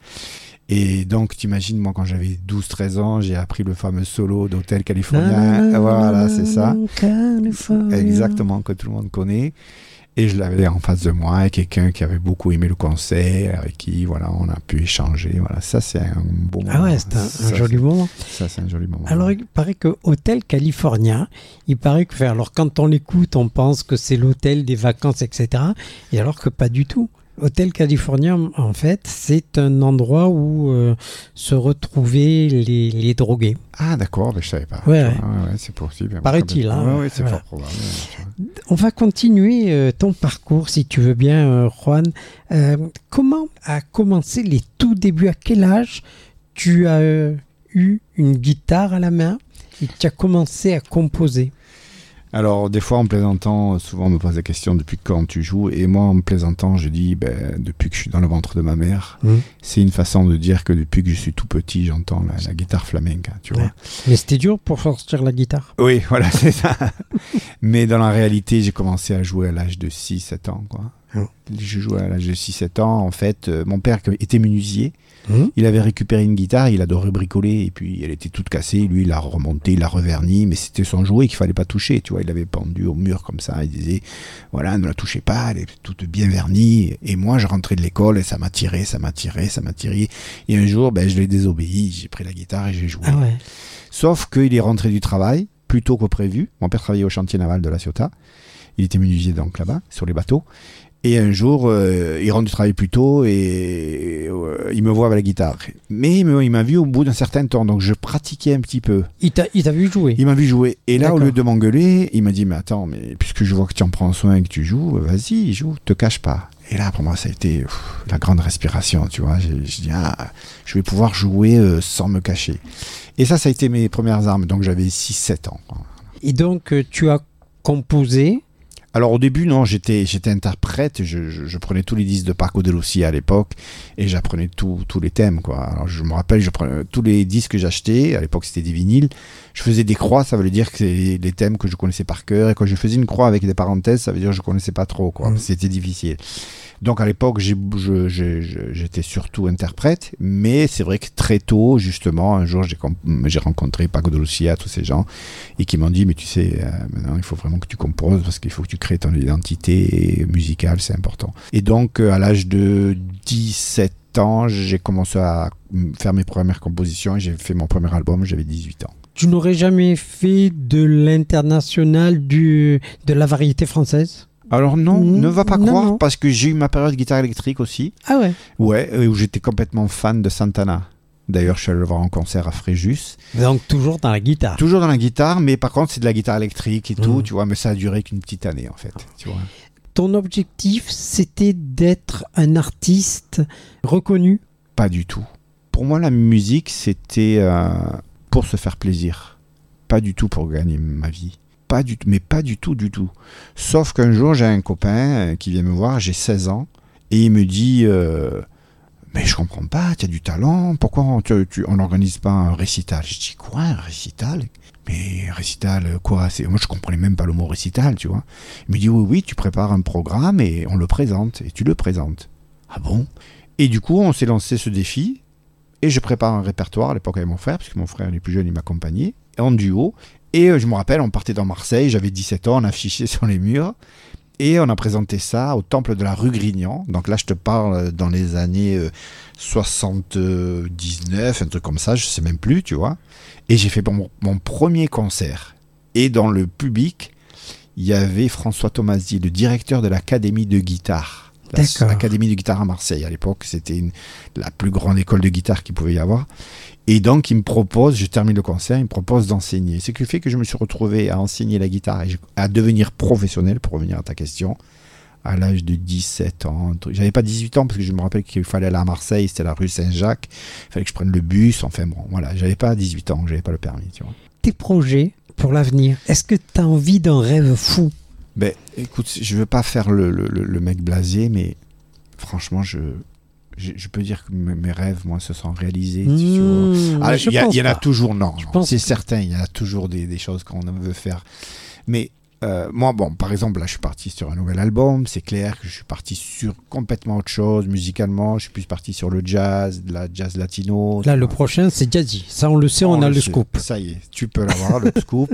Et donc, t'imagines, moi, quand j'avais douze treize ans, j'ai appris le fameux solo d'Hotel California. Ah, voilà, c'est ça. California. Exactement, que tout le monde connaît. Et je l'avais en face de moi, et quelqu'un qui avait beaucoup aimé le concert, avec qui voilà, on a pu échanger. Voilà, ça, c'est un bon moment. Ah ouais, c'est un, ça, un joli c'est, moment. Ça, c'est un joli moment. Alors, il paraît que Hotel California, il paraît que, alors quand on l'écoute, on pense que c'est l'hôtel des vacances, et cetera. Et alors que pas du tout. Hotel California, en fait, c'est un endroit où euh, se retrouvaient les, les drogués. Ah, d'accord, mais je ne savais pas. Ouais, ouais. Ouais, ouais, c'est possible. Paraît-il. Hein, ouais, ouais, c'est voilà. fort probable. On va continuer euh, ton parcours, si tu veux bien, euh, Juan. Euh, comment a commencé les tout débuts? À quel âge tu as euh, eu une guitare à la main et tu as commencé à composer? Alors, des fois, en plaisantant, souvent on me pose la question depuis quand tu joues. Et moi, en plaisantant, je dis ben, depuis que je suis dans le ventre de ma mère. Mmh. C'est une façon de dire que depuis que je suis tout petit, j'entends la, la guitare flamenca, tu vois. Ouais. Mais c'était dur pour sortir la guitare. Oui, voilà, c'est ça. Mais dans la réalité, j'ai commencé à jouer à l'âge de six sept ans, quoi. Mmh. Je jouais à l'âge de six sept ans. En fait, euh, mon père était menuisier. Mmh. Il avait récupéré une guitare, il adorait bricoler, et puis elle était toute cassée. Lui, il l'a remontée, il l'a revernie, mais c'était son jouet qu'il fallait pas toucher, tu vois. Il l'avait pendu au mur comme ça. Il disait, voilà, ne la touchez pas, elle est toute bien vernie. Et moi, je rentrais de l'école et ça m'attirait, ça m'attirait, ça m'attirait. Et un jour, ben, je l'ai désobéi, j'ai pris la guitare et j'ai joué. Ah ouais. Sauf qu'il est rentré du travail plus tôt que prévu. Mon père travaillait au chantier naval de La Ciotat. Il était menuisier donc là-bas, sur les bateaux. Et un jour, euh, il rentre du travail plus tôt et euh, il me voit avec la guitare. Mais il, me, il m'a vu au bout d'un certain temps, donc je pratiquais un petit peu. Il t'a, il t'a vu jouer? Il m'a vu jouer. Et là, D'accord. Au lieu de m'engueuler, il m'a dit, mais attends, mais puisque je vois que tu en prends soin et que tu joues, vas-y, joue, te cache pas. Et là, pour moi, ça a été pff, la grande respiration, tu vois. J'ai, j'ai dit, ah, je vais pouvoir jouer euh, sans me cacher. Et ça, ça a été mes premières armes. Donc, j'avais six sept ans. Quoi. Et donc, tu as composé? Alors au début, non, j'étais, j'étais interprète, je, je, je prenais tous les disques de Paco de Lucia à l'époque et j'apprenais tout, tous les thèmes, quoi. Alors je me rappelle, je prenais tous les disques que j'achetais, à l'époque c'était des vinyles, je faisais des croix, ça voulait dire que c'est les thèmes que je connaissais par cœur, et quand je faisais une croix avec des parenthèses, ça veut dire que je connaissais pas trop, quoi. Mmh. C'était difficile. Donc à l'époque, j'ai, je, je, je, j'étais surtout interprète, mais c'est vrai que très tôt, justement, un jour, j'ai, j'ai rencontré Paco de Lucia, tous ces gens, et qui m'ont dit, mais tu sais, euh, maintenant, il faut vraiment que tu composes, parce qu'il faut que tu crées ton identité musicale, c'est important. Et donc, euh, à l'âge de dix-sept ans, j'ai commencé à faire mes premières compositions, et j'ai fait mon premier album, j'avais dix-huit ans. Tu n'aurais jamais fait de l'international du, de la variété française ? Alors non, mmh, ne va pas non, croire, non. parce que j'ai eu ma période guitare électrique aussi. Ah ouais. Ouais, où j'étais complètement fan de Santana. D'ailleurs, je suis allé le voir en concert à Fréjus. Donc toujours dans la guitare. Toujours dans la guitare, mais par contre, c'est de la guitare électrique et tout, mmh. tu vois, mais ça a duré qu'une petite année, en fait. Tu vois. Ton objectif, c'était d'être un artiste reconnu ? Pas du tout. Pour moi, la musique, c'était euh, pour se faire plaisir. Pas du tout pour gagner ma vie. Pas du tout, mais pas du tout, du tout. Sauf qu'un jour, j'ai un copain qui vient me voir, j'ai seize ans, et il me dit euh, « Mais je comprends pas, tu as du talent, pourquoi on tu, tu, on n'organise pas un récital ?» Je dis « Quoi, un récital ? Mais récital, quoi c'est... » Moi, je comprenais même pas le mot récital, tu vois. Il me dit « Oui, oui, tu prépares un programme et on le présente, et tu le présentes. » Ah bon ? Et du coup, on s'est lancé ce défi, et je prépare un répertoire à l'époque avec mon frère, parce que mon frère, il est plus jeune, il m'accompagnait, en duo. Et euh, je me rappelle, on partait dans Marseille, j'avais dix-sept ans, on affichait sur les murs, et on a présenté ça au temple de la rue Grignan. Donc là, je te parle dans les années euh, soixante-dix-neuf, un truc comme ça, je sais même plus, tu vois. Et j'ai fait mon, mon premier concert. Et dans le public, il y avait François Tomasi, le directeur de l'académie de guitare. La, l'académie de guitare à Marseille. À l'époque, c'était une, la plus grande école de guitare qu'il pouvait y avoir. Et donc, il me propose, je termine le concert, il me propose d'enseigner. Ce qui fait que je me suis retrouvé à enseigner la guitare et à devenir professionnel, pour revenir à ta question, à l'âge de dix-sept ans. J'avais pas dix-huit ans parce que je me rappelle qu'il fallait aller à Marseille, c'était la rue Saint-Jacques, il fallait que je prenne le bus, enfin bon, voilà, j'avais pas dix-huit ans, j'avais pas le permis, tu vois. Tes projets pour l'avenir, est-ce que tu as envie d'un rêve fou ? Ben, écoute, je veux pas faire le, le, le mec blasé, mais franchement, je... Je, je peux dire que mes rêves, moi, se sont réalisés. Mmh, tu vois. Il y, y en a toujours, non, non c'est que... certain, il y en a toujours des, des choses qu'on veut faire. Mais euh, moi, bon, par exemple, là, je suis parti sur un nouvel album. C'est clair que je suis parti sur complètement autre chose, musicalement. Je suis plus parti sur le jazz, de la jazz latino. Là, le vois. Prochain, c'est jazzy. Ça, on le sait, on, on a le, le scoop. Ça y est, tu peux l'avoir, le scoop.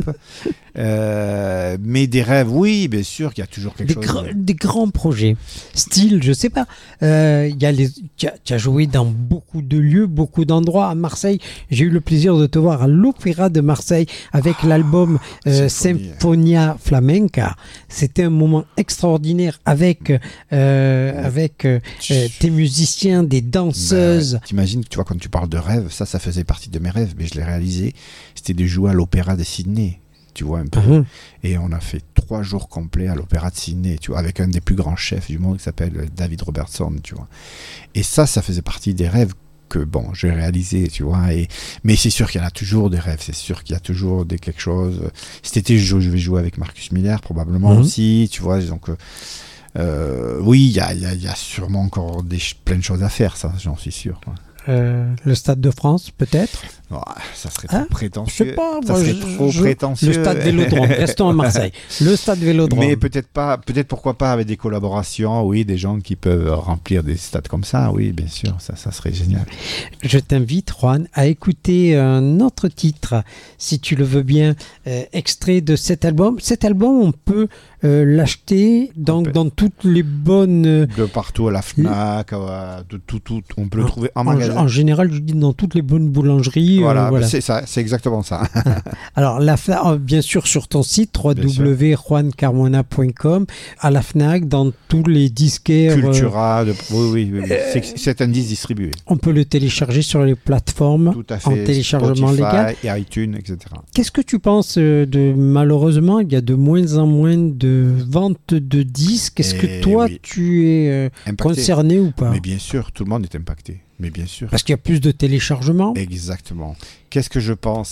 Euh, mais des rêves, oui, bien sûr qu'il y a toujours quelque des chose. Gr- des grands projets. Style, je sais pas. Euh, y a les, tu, as, tu as joué dans beaucoup de lieux, beaucoup d'endroits. À Marseille, j'ai eu le plaisir de te voir à l'Opéra de Marseille avec ah, l'album euh, Symphonia Flamenca. C'était un moment extraordinaire avec, euh, avec euh, tes musiciens, des danseuses. Ben, t'imagines, tu vois, quand tu parles de rêve, ça, ça faisait partie de mes rêves, mais je l'ai réalisé. C'était de jouer à l'Opéra de Sydney. Tu vois un peu. Mmh. Et on a fait trois jours complets à l'Opéra de Sydney, tu vois, avec un des plus grands chefs du monde qui s'appelle David Robertson, tu vois. Et ça, ça faisait partie des rêves que, bon, j'ai réalisé, tu vois. Et... Mais c'est sûr qu'il y en a toujours des rêves, c'est sûr qu'il y a toujours des quelque chose. Cet été, je, je vais jouer avec Marcus Miller, probablement mmh. aussi, tu vois. Donc, euh, oui, il y a, y, a, y a sûrement encore des, plein de choses à faire, ça, j'en suis sûr, quoi. Euh, le Stade de France, peut-être oh, ça serait trop hein prétentieux. Je sais pas, ça moi, serait je, trop je, prétentieux. Le Stade Vélodrome, restons à Marseille. Le Stade Vélodrome. Mais peut-être pas, peut-être pourquoi pas avec des collaborations, oui, des gens qui peuvent remplir des stades comme ça, oui, bien sûr, ça, ça serait génial. Je t'invite, Juan, à écouter un autre titre, si tu le veux bien, euh, extrait de cet album. Cet album, on peut euh, l'acheter dans, peut... dans toutes les bonnes... De partout, à la Fnac, à, de tout, tout, on peut le trouver en, en magasin. En général, je dis dans toutes les bonnes boulangeries. Voilà, euh, voilà. c'est ça, c'est exactement ça. Alors, la Fnac, bien sûr, sur ton site w w w point juan carmona point com, à la Fnac, dans tous les disquaires. Cultura, de... oui, oui, oui. Euh, c'est, c'est un disque distribué. On peut le télécharger sur les plateformes tout à fait, en téléchargement Spotify légal. Et iTunes, et cetera. Qu'est-ce que tu penses de, malheureusement, il y a de moins en moins de ventes de disques. Est-ce et que toi, oui. tu es euh, concerné ou pas ? Mais bien sûr, tout le monde est impacté. Mais bien sûr. Parce qu'il y a plus de téléchargements. Exactement. Qu'est-ce que je pense ?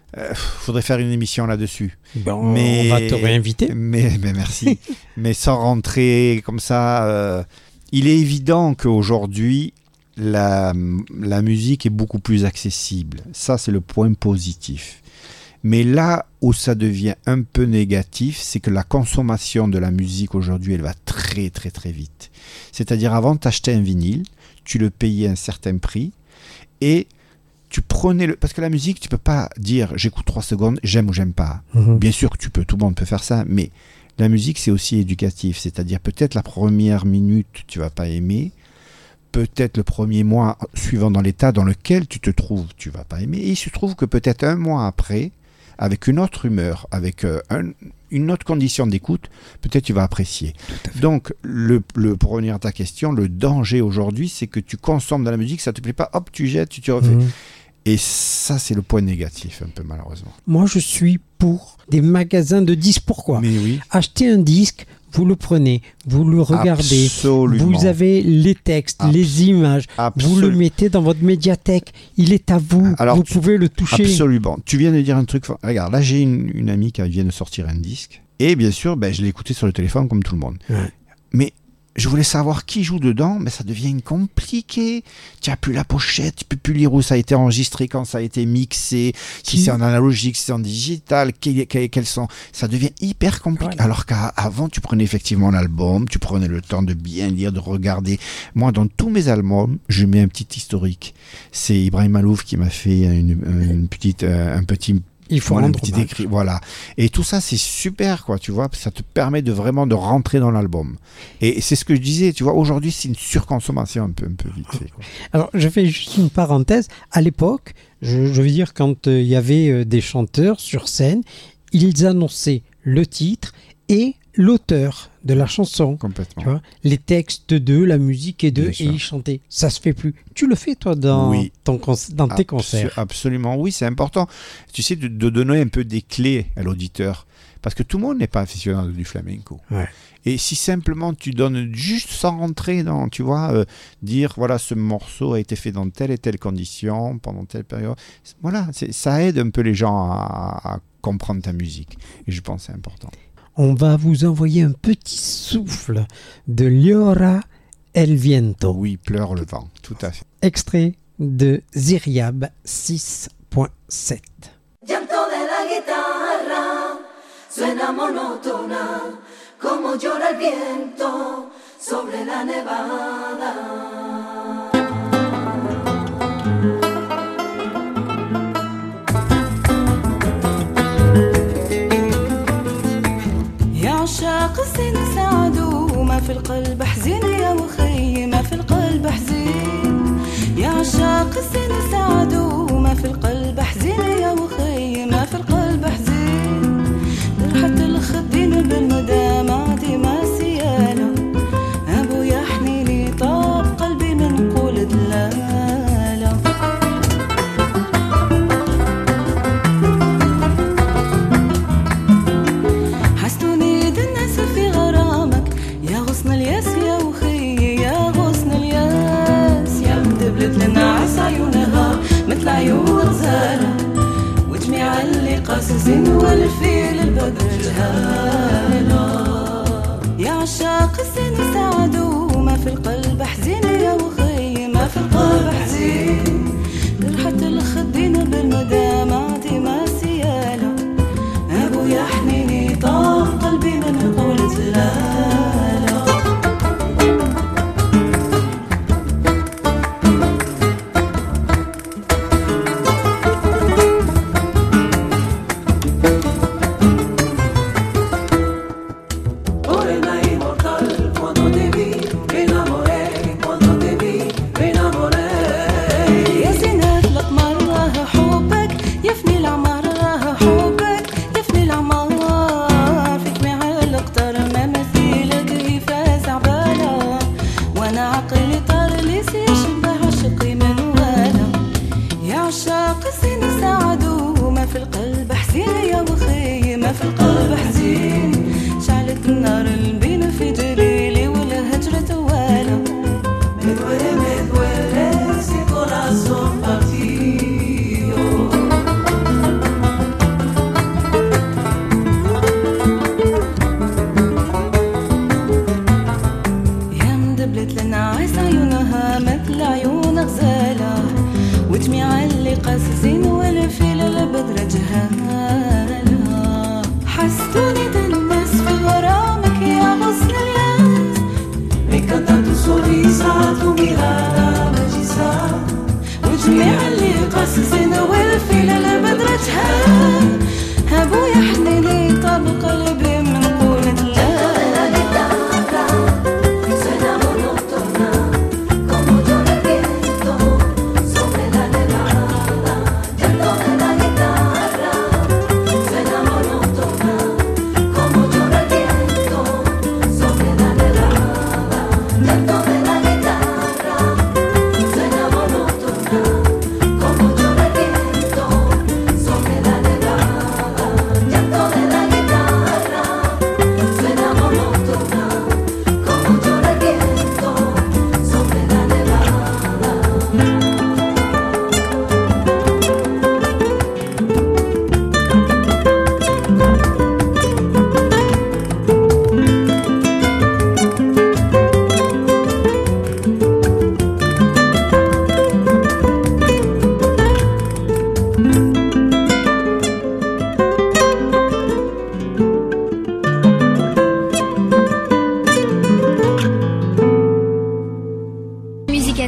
euh, faudrait faire une émission là-dessus. Bon, mais, on va te réinviter. Mais, mais merci. Mais sans rentrer comme ça, euh, il est évident qu'aujourd'hui, la, la musique est beaucoup plus accessible. Ça, c'est le point positif. Mais là où ça devient un peu négatif, c'est que la consommation de la musique aujourd'hui, elle va très très très vite. C'est-à-dire avant de t'acheter un vinyle, tu le payais un certain prix et tu prenais le... Parce que la musique, tu peux pas dire j'écoute trois secondes, j'aime ou j'aime pas. Mmh. Bien sûr que tu peux, tout le monde peut faire ça, mais la musique c'est aussi éducatif. C'est-à-dire peut-être la première minute, tu vas pas aimer. Peut-être le premier mois, suivant dans l'état dans lequel tu te trouves, tu vas pas aimer. Et il se trouve que peut-être un mois après, avec une autre humeur, avec euh, un, une autre condition d'écoute, peut-être tu vas apprécier. Donc, le, le, pour revenir à ta question, le danger aujourd'hui, c'est que tu consommes de la musique, ça te plaît pas, hop, tu jettes, tu te refais. Mmh. Et ça, c'est le point négatif, un peu malheureusement. Moi, je suis pour des magasins de disques. Pourquoi ? Mais oui. Acheter un disque, vous le prenez, vous le regardez, Absolument. Vous avez les textes, Abs- les images, Absolument. Vous le mettez dans votre médiathèque, il est à vous, Alors, vous pouvez le toucher. Absolument. Tu viens de dire un truc, regarde, là j'ai une, une amie qui vient de sortir un disque, et bien sûr, ben, je l'ai écouté sur le téléphone comme tout le monde. Ouais. Mais je voulais savoir qui joue dedans, mais ça devient compliqué. Tu n'as plus la pochette, tu ne peux plus lire où ça a été enregistré, quand ça a été mixé, si qui... c'est en analogique, si c'est en digital, quels quel, quel sont. Ça devient hyper compliqué. Ouais. Alors qu'avant, tu prenais effectivement l'album, tu prenais le temps de bien lire, de regarder. Moi, dans tous mes albums, je mets un petit historique. C'est Ibrahim Malouf qui m'a fait une, une petite, un petit... Il faut voilà, rendre un petit écrit, voilà. Et tout ça, c'est super, quoi, tu vois. Ça te permet de vraiment de rentrer dans l'album. Et c'est ce que je disais, tu vois. Aujourd'hui, c'est une surconsommation un peu, un peu vite fait, quoi. Alors, je fais juste une parenthèse. À l'époque, je, je veux dire, quand il euh, y avait euh, des chanteurs sur scène, ils annonçaient le titre et l'auteur de la chanson. Complètement. Tu vois, les textes d'eux, la musique est d'eux, et ils chantaient. Ça se fait plus. Tu le fais, toi, dans, oui. ton con- dans tes Abs- concerts. Absolument, oui, c'est important. Tu sais, de, de donner un peu des clés à l'auditeur. Parce que tout le monde n'est pas aficionado du flamenco. Ouais. Et si simplement tu donnes juste sans rentrer dans, tu vois, euh, dire, voilà, ce morceau a été fait dans telle et telle condition, pendant telle période. Voilà, c'est, ça aide un peu les gens à, à comprendre ta musique. Et je pense que c'est important. On va vous envoyer un petit souffle de Llora el viento. Oui, pleure le vent, tout à fait. Extrait de Ziriab six point sept. Llanto de la guitarra suena monótona como llora el viento sobre la nevada. عشاق السن سعدوا ما في القلب حزين يا وخي ما في القلب حزين يا عشاق السن سعدوا ما في القلب حزين يا وخي ما في القلب حزين رحت الخدين بالمدامع دي ما سيالة أبو يا حنيني طاب قلبي من قول دلالة مثل عيون زارة وجميع اللي قاصصين والفيل البدر جهالة يا عشاق السن سعدوا ما في القلب حزين يا وخي ما في القلب حزين رحت الخدين بالمدامع دي ما سيالة أبو يا حنيني طاب قلبي من قول زلالة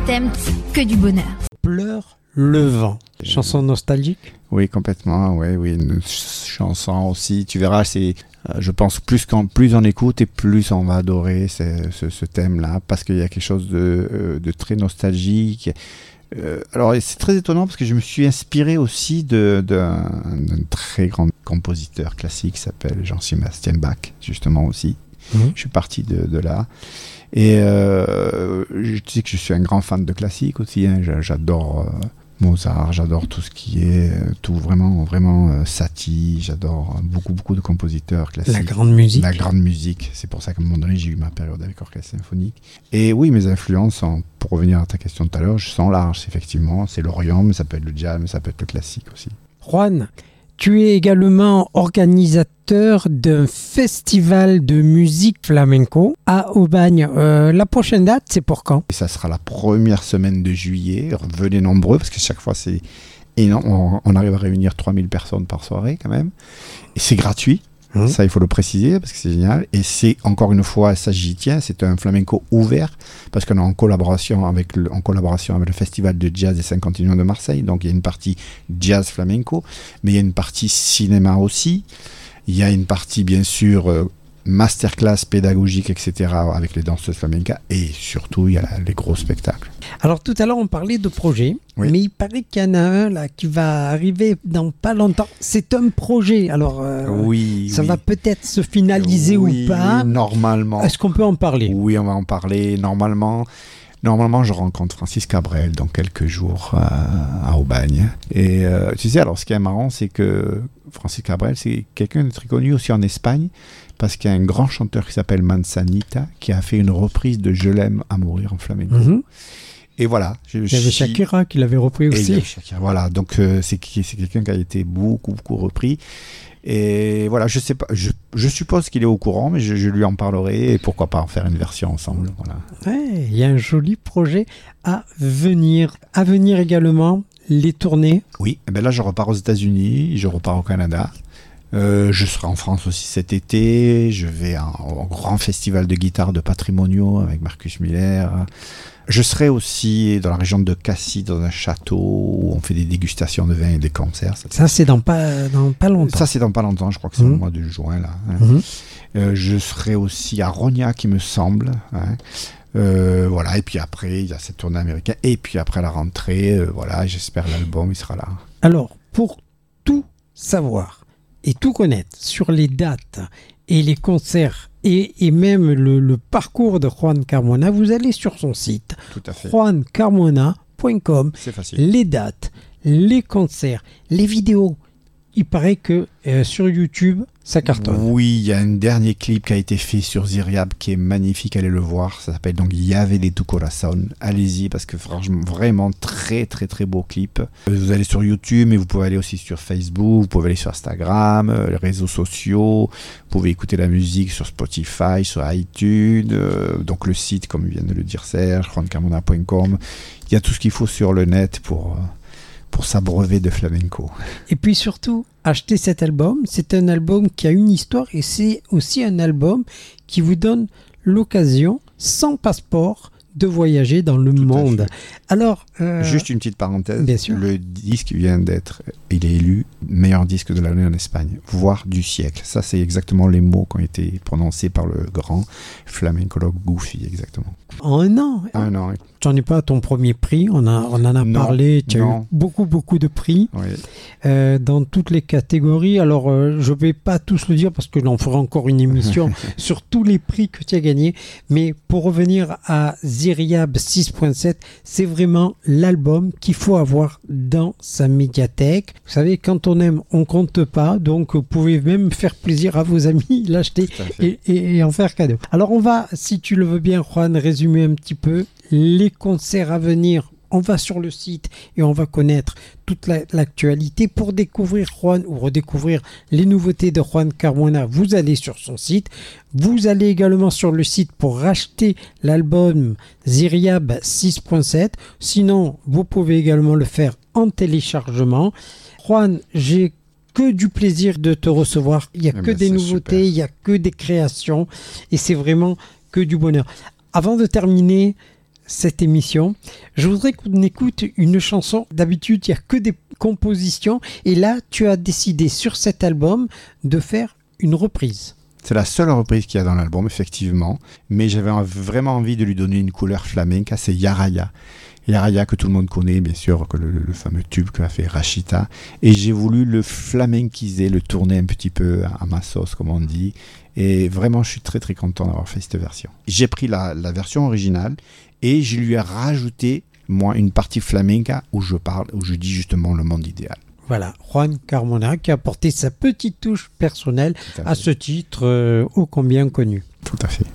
à thème, que du bonheur. Pleure le vent. Chanson nostalgique? Oui, complètement. Oui, oui, une ch- chanson aussi. Tu verras, c'est, euh, je pense, plus qu'en plus on écoute et plus on va adorer ce, ce, ce thème-là, parce qu'il y a quelque chose de, euh, de très nostalgique. Euh, alors, c'est très étonnant parce que je me suis inspiré aussi de, de, d'un, d'un très grand compositeur classique qui s'appelle Jean-Sébastien Bach, justement aussi. Mmh. Je suis parti de, de là. Et euh, je dis que je suis un grand fan de classique aussi. Hein. J'adore euh, Mozart, j'adore tout ce qui est tout vraiment, vraiment euh, Satie. J'adore beaucoup, beaucoup de compositeurs classiques. La grande musique. La grande musique. C'est pour ça qu'à un moment donné, j'ai eu ma période avec orchestre symphonique. Et oui, mes influences, sont, pour revenir à ta question de tout à l'heure, sont larges, effectivement. C'est l'Orient, mais ça peut être le jazz, mais ça peut être le classique aussi. Juan, tu es également organisateur d'un festival de musique flamenco à Aubagne. Euh, la prochaine date, c'est pour quand? Et ça sera la première semaine de juillet. Venez nombreux, parce que chaque fois, c'est énorme. On, on arrive à réunir trois mille personnes par soirée, quand même. Et c'est gratuit. Mmh. Ça, il faut le préciser, parce que c'est génial. Et c'est, encore une fois, ça j'y tiens, c'est un flamenco ouvert, parce qu'on est en collaboration avec le, en collaboration avec le Festival de Jazz des cinquante et un de Marseille. Donc, il y a une partie jazz flamenco, mais il y a une partie cinéma aussi. Il y a une partie, bien sûr, euh, masterclass pédagogique, et cetera, avec les danseuses flamencas. Et surtout, il y a la, les gros spectacles. Alors, tout à l'heure, on parlait de projets, oui. mais il paraît qu'il y en a un là, qui va arriver dans pas longtemps. C'est un projet. Alors, euh, oui, ça oui. va peut-être se finaliser oui, ou pas. Normalement. Est-ce qu'on peut en parler? Oui, on va en parler. Normalement, normalement je rencontre Francis Cabrel dans quelques jours à, à Aubagne. Et euh, tu sais, alors, ce qui est marrant, c'est que Francis Cabrel, c'est quelqu'un de très connu aussi en Espagne, parce qu'il y a un grand chanteur qui s'appelle Manzanita, qui a fait une reprise de Je l'aime à mourir en flamenco. Mm-hmm. Et voilà. Je, il y avait Shakira qui l'avait repris aussi. Et Shakira, voilà, donc euh, c'est, c'est quelqu'un qui a été beaucoup, beaucoup repris. Et voilà, je sais pas, je, je suppose qu'il est au courant, mais je, je lui en parlerai et pourquoi pas en faire une version ensemble. Voilà. Ouais, il y a un joli projet à venir. À venir également, les tournées. Oui, et ben là je repars aux États-Unis, je repars au Canada. Euh, je serai en France aussi cet été. Je vais à un, au grand festival de guitare de Patrimoniaux avec Marcus Miller. Je serai aussi dans la région de Cassis, dans un château où on fait des dégustations de vin et des concerts. Ça, ça c'est dans pas, dans pas longtemps. Ça, c'est dans pas longtemps. Je crois que c'est mmh. au mois de juin. Là, hein. mmh. euh, je serai aussi à Rognac, il me semble. Hein. Euh, voilà. Et puis après, il y a cette tournée américaine. Et puis après la rentrée, euh, voilà, j'espère l'album, il sera là. Alors, pour tout savoir et tout connaître sur les dates et les concerts et, et même le, le parcours de Juan Carmona, vous allez sur son site juan carmona point com. C'est facile. Les dates, les concerts, les vidéos. Il paraît que euh, sur YouTube, ça cartonne. Oui, il y a un dernier clip qui a été fait sur Ziriab qui est magnifique, allez le voir. Ça s'appelle donc Llave de tu corazón. Allez-y parce que franchement, vraiment très très très beau clip. Vous allez sur YouTube, mais vous pouvez aller aussi sur Facebook, vous pouvez aller sur Instagram, euh, les réseaux sociaux. Vous pouvez écouter la musique sur Spotify, sur iTunes. Euh, donc le site, comme vient de le dire Serge, juan carmona point com. Il y a tout ce qu'il faut sur le net pour... Euh, pour s'abreuver de flamenco. Et puis surtout, achetez cet album. C'est un album qui a une histoire et c'est aussi un album qui vous donne l'occasion, sans passeport, de voyager dans le Tout monde. Alors, euh... juste une petite parenthèse. Bien sûr. Le disque vient d'être, il est élu meilleur disque de l'année en Espagne, voire du siècle. Ça, c'est exactement les mots qui ont été prononcés par le grand flamencologue Goofy, exactement. En un an. Un an. Tu n'en es pas à ton premier prix, on, a, on en a non, parlé, tu non. as eu beaucoup, beaucoup de prix oui. euh, dans toutes les catégories. Alors, euh, je ne vais pas tous le dire parce que l'on fera encore une émission sur tous les prix que tu as gagnés. Mais pour revenir à Ziriab six point sept, c'est vraiment l'album qu'il faut avoir dans sa médiathèque. Vous savez, quand on aime, on ne compte pas. Donc, vous pouvez même faire plaisir à vos amis, l'acheter et, et, et en faire cadeau. Alors, on va, si tu le veux bien, Juan, résumer un petit peu les concerts à venir. On va sur le site et on va connaître toute la, l'actualité. Pour découvrir Juan ou redécouvrir les nouveautés de Juan Carmona, vous allez sur son site. Vous allez également sur le site pour racheter l'album Ziriab six point sept. Sinon, vous pouvez également le faire en téléchargement. Juan, j'ai que du plaisir de te recevoir. Il n'y a eh que ben des nouveautés, super. Il n'y a que des créations et c'est vraiment que du bonheur. Avant de terminer, cette émission. Je voudrais qu'on écoute une chanson. D'habitude, il n'y a que des compositions. Et là, tu as décidé sur cet album de faire une reprise. C'est la seule reprise qu'il y a dans l'album, effectivement. Mais j'avais vraiment envie de lui donner une couleur flamenca, c'est Yaraya. Yaraya, que tout le monde connaît, bien sûr, que le, le fameux tube qu'a fait Rachita. Et j'ai voulu le flamenquiser, le tourner un petit peu à ma sauce, comme on dit. Et vraiment, je suis très très content d'avoir fait cette version. J'ai pris la, la version originale et je lui ai rajouté, moi, une partie flamenca où je parle, où je dis justement le monde idéal. Voilà, Juan Carmona qui a apporté sa petite touche personnelle à, à ce titre euh, ô combien connu. Tout à fait.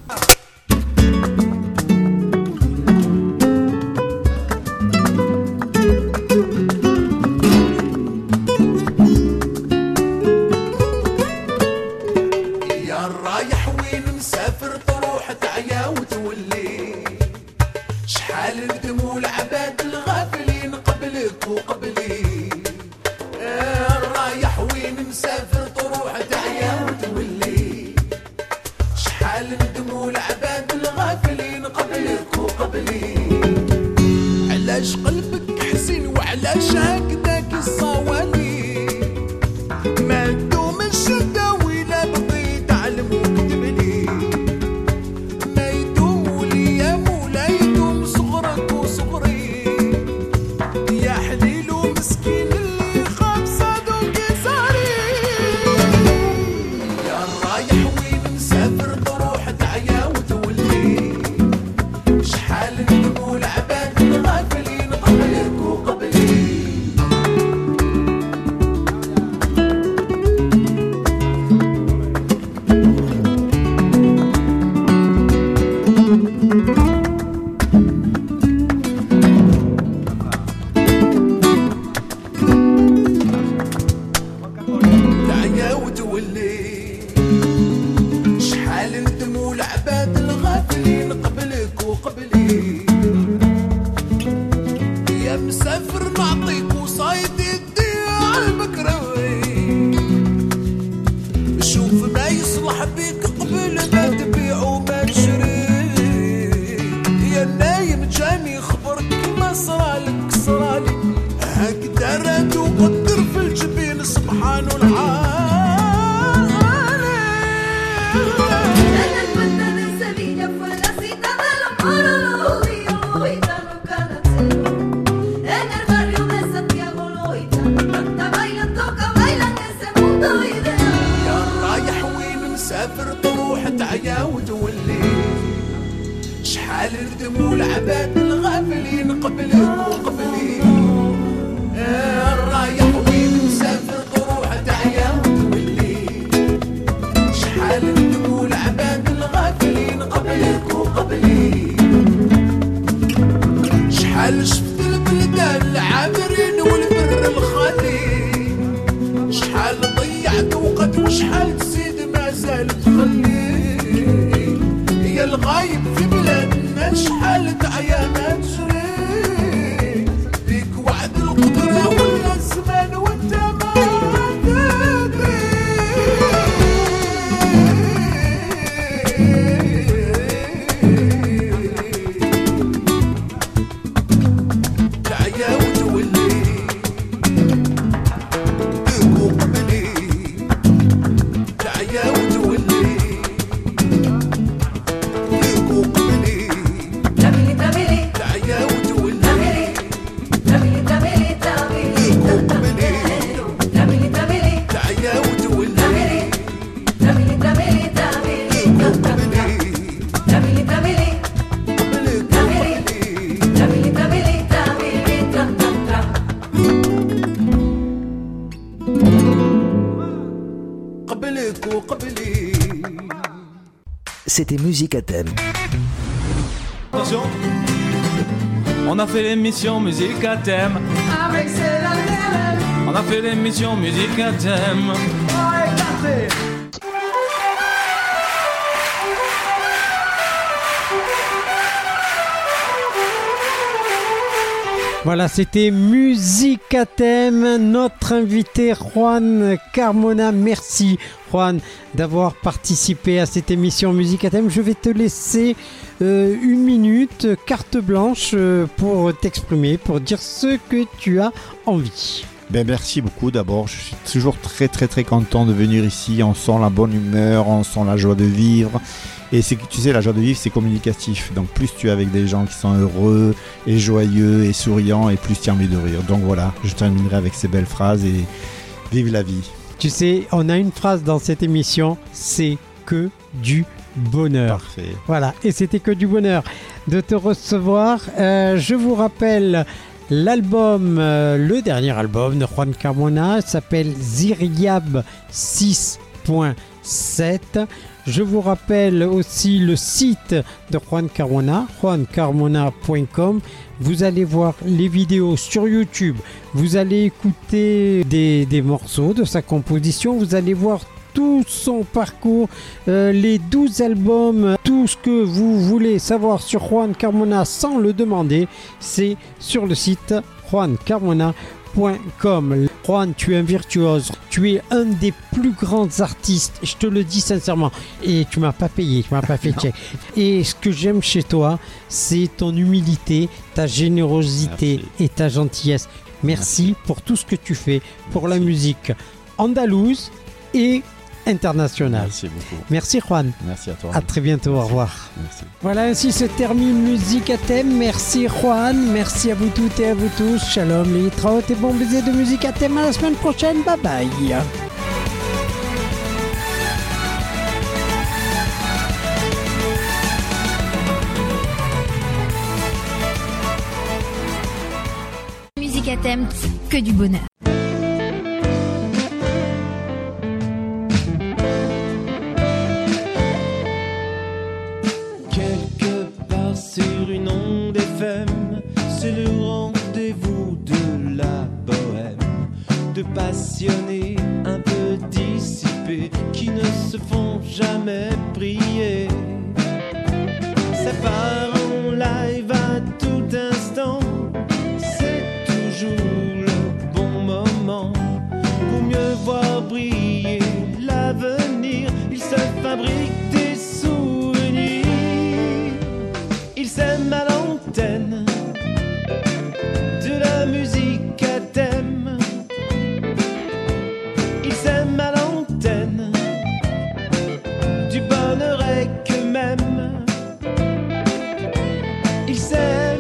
C'était Musique à thème. Attention, on a fait l'émission Musique à thème. Avec Céline. On a fait l'émission Musique à thème. Voilà, c'était Musique à thème, notre invité Juan Carmona. Merci Juan d'avoir participé à cette émission Musique à thème. Je vais te laisser euh, une minute, carte blanche euh, pour t'exprimer, pour dire ce que tu as envie. Ben merci beaucoup d'abord, je suis toujours très très très content de venir ici, on sent la bonne humeur, on sent la joie de vivre. Et c'est, tu sais, la joie de vivre, c'est communicatif. Donc plus tu es avec des gens qui sont heureux et joyeux et souriants, et plus tu as envie de rire. Donc voilà, je terminerai avec ces belles phrases et vive la vie. Tu sais, on a une phrase dans cette émission, c'est que du bonheur. Parfait. Voilà, et c'était que du bonheur de te recevoir. Euh, je vous rappelle l'album, euh, le dernier album de Juan Carmona s'appelle Ziryab six point sept. Je vous rappelle aussi le site de Juan Carmona, juan carmona point com. Vous allez voir les vidéos sur YouTube. Vous allez écouter des, des morceaux de sa composition. Vous allez voir tout son parcours, euh, les douze albums, tout ce que vous voulez savoir sur Juan Carmona sans le demander, c'est sur le site juan carmona point com. Juan, tu es un virtuose, tu es un des plus grands artistes, je te le dis sincèrement, et tu m'as pas payé, tu m'as pas fait check. Et ce que j'aime chez toi, c'est ton humilité, ta générosité. Merci. Et ta gentillesse. Merci, Merci pour tout ce que tu fais pour la musique andalouse et international. Merci beaucoup. Merci Juan. Merci à toi. À très bientôt. Merci. Au revoir. Merci. Voilà, ainsi se termine Musique à thème. Merci Juan. Merci à vous toutes et à vous tous. Shalom, les trautes et bon baiser de Musique à thème. À la semaine prochaine. Bye bye. Musique à thème, que du bonheur. Sur une onde F M, c'est le rendez-vous de la bohème, de passionnés un peu dissipés qui ne se font jamais prier. Ça part en live à tout instant, c'est toujours le bon moment pour mieux voir briller l'avenir. Il se fabrique des souvenirs. Il s'aime à l'antenne de la musique à thème. Il s'aime à l'antenne du bonheur et que même. Il s'aime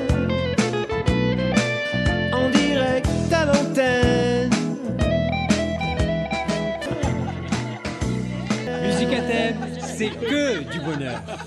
en direct à l'antenne. Musique à thème, c'est que du bonheur.